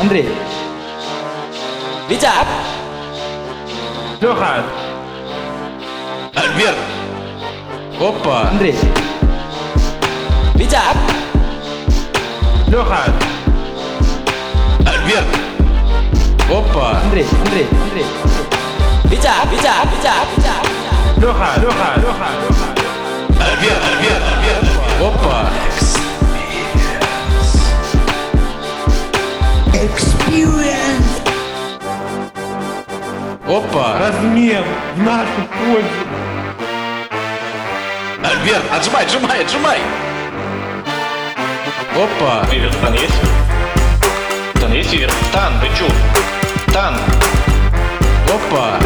Андрей. Витя! Леха! Альберт! Опа! Андрей. Витя! Леха! Альберт! Опа! Андрей. Витя! Леха! Альберт! Опа! Опа! Размен в нашу пользу! Альберт, отжимай! Опа! Привет, Тан есть? Тан есть, Вивер? Тан, вы чё? Тан! Опа!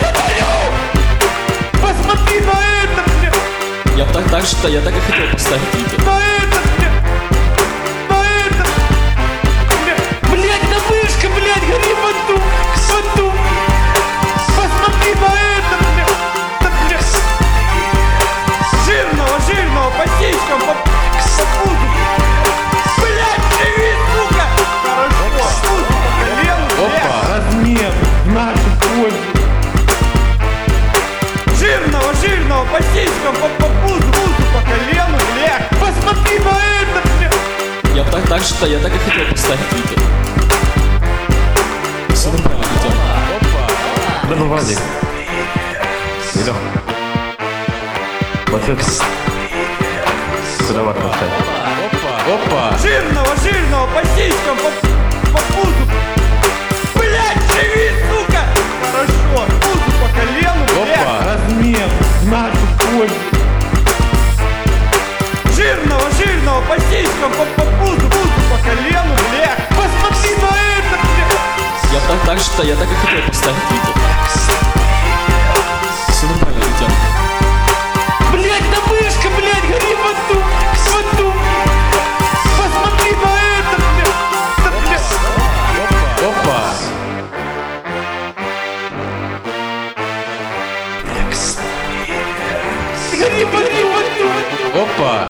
Посмотри на это, мне! Я так и хотел поставить Витя. На это, мне! На это! Мне! Блядь, на вышка, блядь, гори в аду! Посмотри на это, мне! Да, мне! Жирного, по сиськам, по пузу! Блядь, живи, сука! Хорошо! Пузу по колену, блядь! Опа! Размен в нашу пользу! Жирного, по сиськам, по пузу, по колену, блядь! Посмотри на это, блядь! Я так и хотел поставить Витя. Все нормально, Витя. Опа! Да ну Владик. Идем. Вот это. Сюда вот поставь. Опа! Жирного, по сиськам, по пузу! Блядь, живи, сука! Хорошо! Пузу по колену, блядь! Опа! Размен в нашу пользу! Жирного, по сиськам, по пузу, по колену, блядь! Посмотри на это, блядь! Я так и хотел поставить Витя. Все нормально, Витя. Блядь, на вышка, блядь, гори в аду! Посмотри на это, блядь! Да, блядь! Опа! Гори в аду! Опа!